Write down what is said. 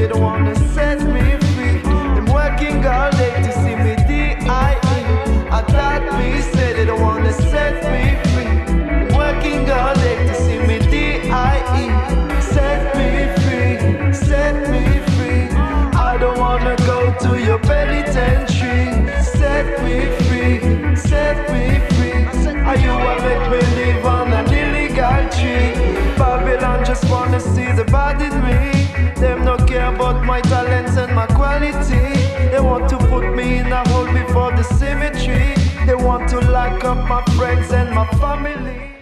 they don't wanna set me free. I'm working all day to see me D.I.E. I thought me say they don't wanna set me free. I'm working all day to see me D.I.E. Set me free, set me free. I don't wanna go to your penitentiary. Set me free, set me free. Are you a make me live on an illegal tree? Babylon just wanna see the bad in me. Them no care about my talents and my quality. They want to put me in a hole before the cemetery. They want to lock up my friends and my family.